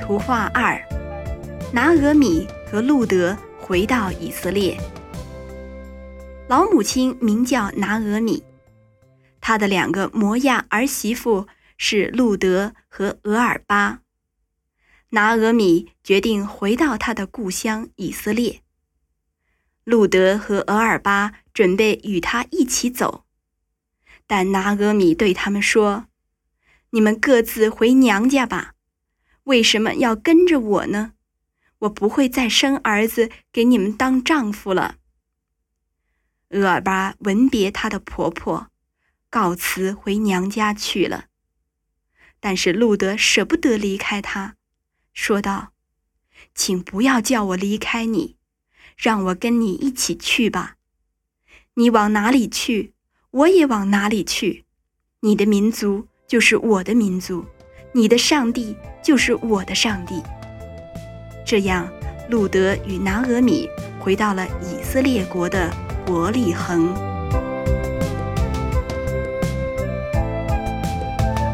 图画2，拿俄米和路德回到以色列。老母亲名叫拿俄米，她的2个摩亚儿媳妇是路德和俄尔巴。拿俄米决定回到她的故乡以色列。路德和俄尔巴准备与她一起走，但拿俄米对他们说：“你们各自回娘家吧，为什么要跟着我呢？我不会再生儿子给你们当丈夫了。”俄尔巴吻别她的婆婆，告辞回娘家去了。但是路德舍不得离开她，说道：“请不要叫我离开你，让我跟你一起去吧。你往哪里去，我也往哪里去。你的民族就是我的民族，你的上帝就是我的上帝。”这样，路德与拿俄米回到了以色列国的伯利恒。